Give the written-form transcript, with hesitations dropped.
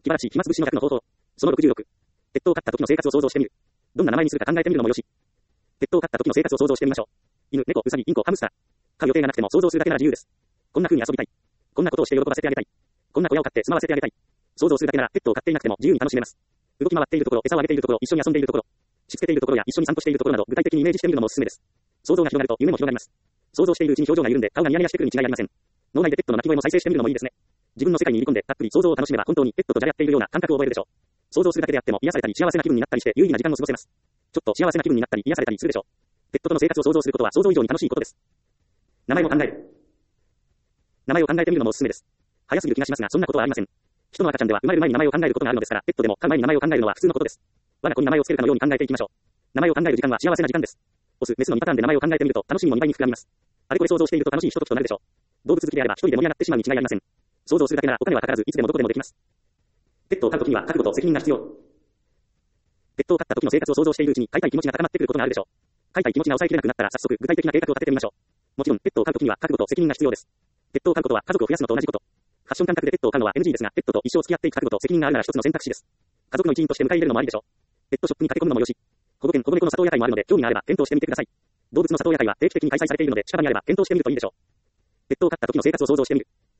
気晴らし、暇つぶしの100の方法。その66。ペットを飼った時の生活を想像してみる。どんな名前にするか考えてみるのもよし。ペットを飼った時の生活を想像してみましょう。犬、猫、ウサギ、インコ、ハムスター。飼う予定がなくても想像するだけなら自由です。こんな風に遊びたい。こんなことをして喜ばせてあげたい。こんな小屋を買って住まわせてあげたい。想像するだけならペットを飼っていなくても自由に楽しめます。動き回っているところ、餌をあげているところ、一緒に遊んでいるところ、しつけているところや一緒に散歩しているところなど具体的にイメージしてみるのもおすすめです。想像が広がると夢も広がります。想像しているうちに表情が緩んで顔がニヤニヤしてくるに違いありません。脳内でペットの鳴き声も再生してみるのもいいですね。自分の世界に入り込んでたっぷり想像を楽しめば本当にペットとじゃれ合っているような感覚を覚えるでしょう。想像するだけであっても癒されたり幸せな気分になったりして有意義な時間を過ごせます。ちょっと幸せな気分になったり癒されたりするでしょう。ペットとの生活を想像することは想像以上に楽しいことです。名前を考える。名前を考えてみるのもおすすめです。早すぎる気がしますがそんなことはありません。人の赤ちゃんでは生まれる前に名前を考えることがあるのですから、ペットでも飼う前に名前を考えるのは普通のことです。我が子に名前をつけるかのように考えていきましょう。名前を考える時間は幸せな時間です。オス、メスの2パターンで名前を考えてみると楽しみも2倍に膨らみます。あれこれ想像していると楽しいひとときとなるでしょう。動物好きであれば一人で盛り上がってしまうに違いありません。想像するだけならお金はかからずいつでもどこでもできます。ペットを飼うときには覚悟と責任が必要。ペットを飼った時の生活を想像しているうちに飼いたい気持ちが高まってくることがあるでしょう。飼いたい気持ちが抑えきれなくなったら早速具体的な計画を立ててみましょう。もちろんペットを飼うときには覚悟と責任が必要です。ペットを飼うことは家族を増やすのと同じこと。ファッション感覚でペットを飼うのは NG ですが、ペットと一生付き合っていく覚悟と責任があるなら一つの選択肢です。家族の一員として迎え入れるのもありでしょう。ペットショップに駆け込むのもよし。保護犬、保護猫の里親会もあるので興味があれば検討してみてください。動物の里親会は定期的に開催されているので近場にあれば検討してみるといいでしょう。ペットを飼った時の生活を想像してみる。